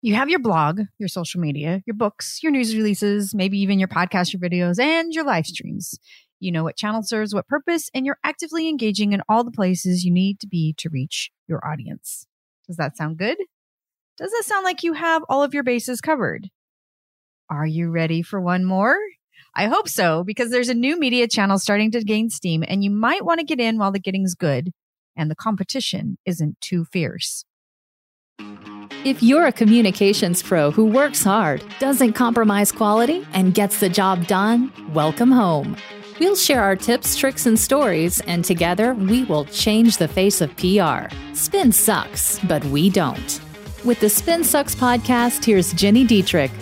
You have your blog, your social media, your books, your news releases, maybe even your podcast, your videos, and your live streams. You know what channel serves what purpose, and you're actively engaging in all the places you need to be to reach your audience. Does that sound good? Does it sound like you have all of your bases covered? Are you ready for one more? I hope so, because there's a new media channel starting to gain steam, and you might want to get in while the getting's good and the competition isn't too fierce. If you're a communications pro who works hard, doesn't compromise quality, and gets the job done, welcome home. We'll share our tips, tricks, and stories, and together we will change the face of PR. Spin sucks, but we don't. With the Spin Sucks podcast, here's Jenny Dietrich.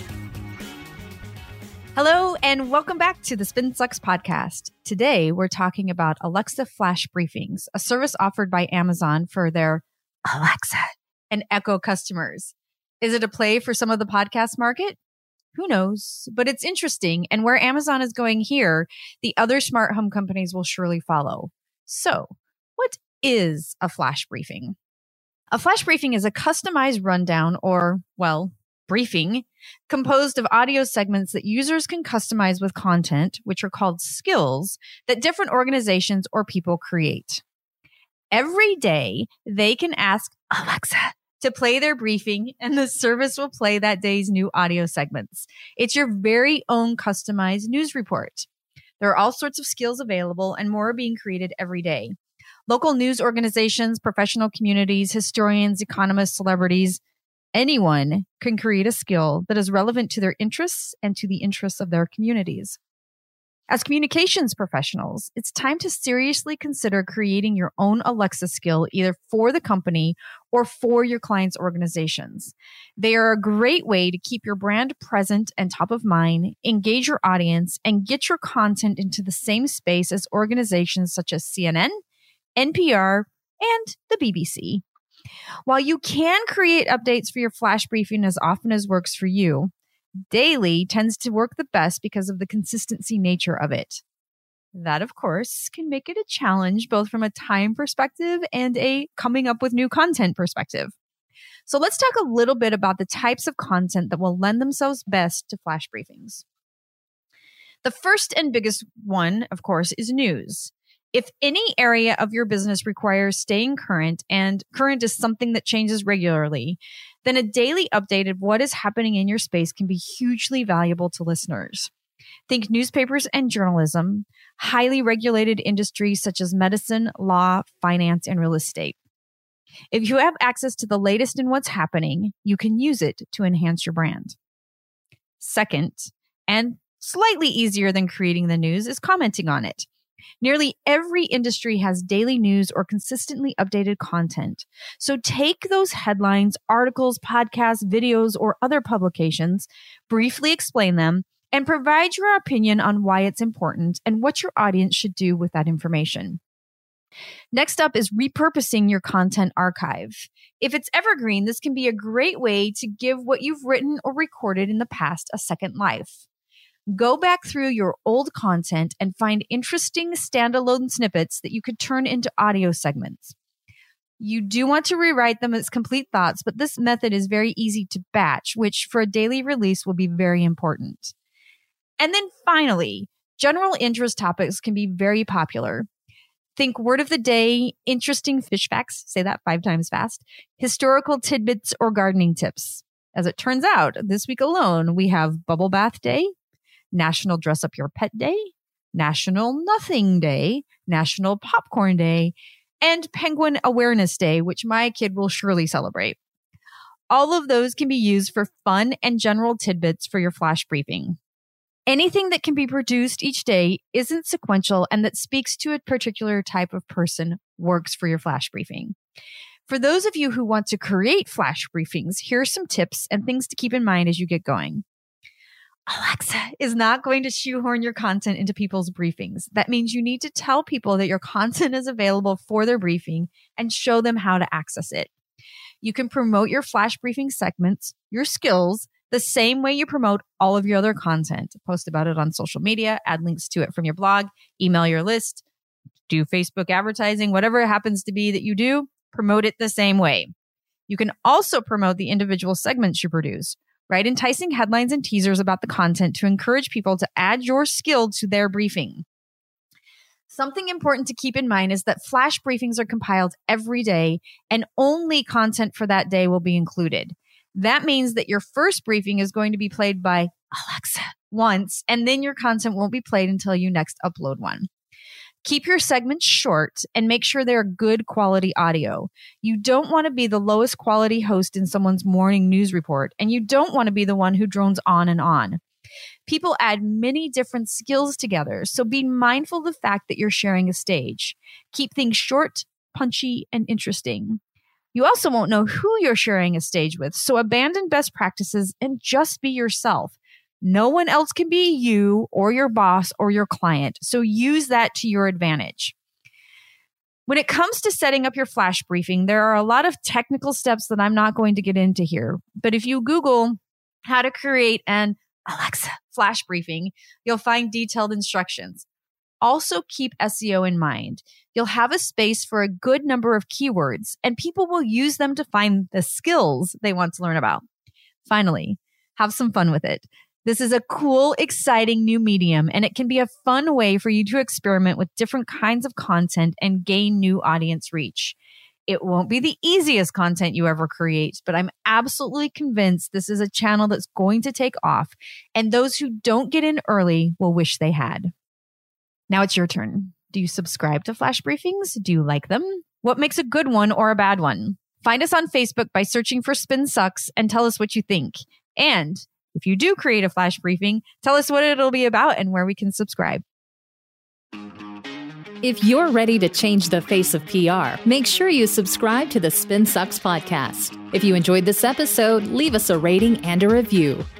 Hello, and welcome back to the Spin Sucks podcast. Today, we're talking about Alexa Flash Briefings, a service offered by Amazon for their Alexa and Echo customers. Is it a play for some of the podcast market? Who knows? But it's interesting, and where Amazon is going here, the other smart home companies will surely follow. So, what is a flash briefing? A flash briefing is a customized rundown or, briefing composed of audio segments that users can customize with content, which are called skills, that different organizations or people create. Every day, they can ask Alexa to play their briefing, and the service will play that day's new audio segments. It's your very own customized news report. There are all sorts of skills available, and more are being created every day. Local news organizations, professional communities, historians, economists, celebrities, anyone can create a skill that is relevant to their interests and to the interests of their communities. As communications professionals, it's time to seriously consider creating your own Alexa skill either for the company or for your clients' organizations. They are a great way to keep your brand present and top of mind, engage your audience, and get your content into the same space as organizations such as CNN, NPR, and the BBC. While you can create updates for your flash briefing as often as works for you, daily tends to work the best because of the consistency nature of it. That, of course, can make it a challenge both from a time perspective and a coming up with new content perspective. So let's talk a little bit about the types of content that will lend themselves best to flash briefings. The first and biggest one, of course, is news. If any area of your business requires staying current, and current is something that changes regularly, then a daily update of what is happening in your space can be hugely valuable to listeners. Think newspapers and journalism, highly regulated industries such as medicine, law, finance, and real estate. If you have access to the latest in what's happening, you can use it to enhance your brand. Second, and slightly easier than creating the news, is commenting on it. Nearly every industry has daily news or consistently updated content. So take those headlines, articles, podcasts, videos, or other publications, briefly explain them, and provide your opinion on why it's important and what your audience should do with that information. Next up is repurposing your content archive. If it's evergreen, this can be a great way to give what you've written or recorded in the past a second life. Go back through your old content and find interesting standalone snippets that you could turn into audio segments. You do want to rewrite them as complete thoughts, but this method is very easy to batch, which for a daily release will be very important. And then finally, general interest topics can be very popular. Think word of the day, interesting fish facts, say that 5 times fast, historical tidbits, or gardening tips. As it turns out, this week alone, we have Bubble Bath Day, National Dress Up Your Pet Day, National Nothing Day, National Popcorn Day, and Penguin Awareness Day, which my kid will surely celebrate. All of those can be used for fun and general tidbits for your flash briefing. Anything that can be produced each day isn't sequential and that speaks to a particular type of person works for your flash briefing. For those of you who want to create flash briefings, here are some tips and things to keep in mind as you get going. Alexa is not going to shoehorn your content into people's briefings. That means you need to tell people that your content is available for their briefing and show them how to access it. You can promote your flash briefing segments, your skills, the same way you promote all of your other content. Post about it on social media, add links to it from your blog, email your list, do Facebook advertising, whatever it happens to be that you do, promote it the same way. You can also promote the individual segments you produce. Write enticing headlines and teasers about the content to encourage people to add your skill to their briefing. Something important to keep in mind is that flash briefings are compiled every day and only content for that day will be included. That means that your first briefing is going to be played by Alexa once, and then your content won't be played until you next upload one. Keep your segments short and make sure they're good quality audio. You don't want to be the lowest quality host in someone's morning news report, and you don't want to be the one who drones on and on. People add many different skills together, so be mindful of the fact that you're sharing a stage. Keep things short, punchy, and interesting. You also won't know who you're sharing a stage with, so abandon best practices and just be yourself. No one else can be you or your boss or your client, so use that to your advantage. When it comes to setting up your flash briefing, there are a lot of technical steps that I'm not going to get into here, but if you Google how to create an Alexa flash briefing, you'll find detailed instructions. Also keep SEO in mind. You'll have a space for a good number of keywords, and people will use them to find the skills they want to learn about. Finally, have some fun with it. This is a cool, exciting new medium, and it can be a fun way for you to experiment with different kinds of content and gain new audience reach. It won't be the easiest content you ever create, but I'm absolutely convinced this is a channel that's going to take off, and those who don't get in early will wish they had. Now it's your turn. Do you subscribe to flash briefings? Do you like them? What makes a good one or a bad one? Find us on Facebook by searching for Spin Sucks and tell us what you think. And if you do create a flash briefing, tell us what it'll be about and where we can subscribe. If you're ready to change the face of PR, make sure you subscribe to the Spin Sucks podcast. If you enjoyed this episode, leave us a rating and a review.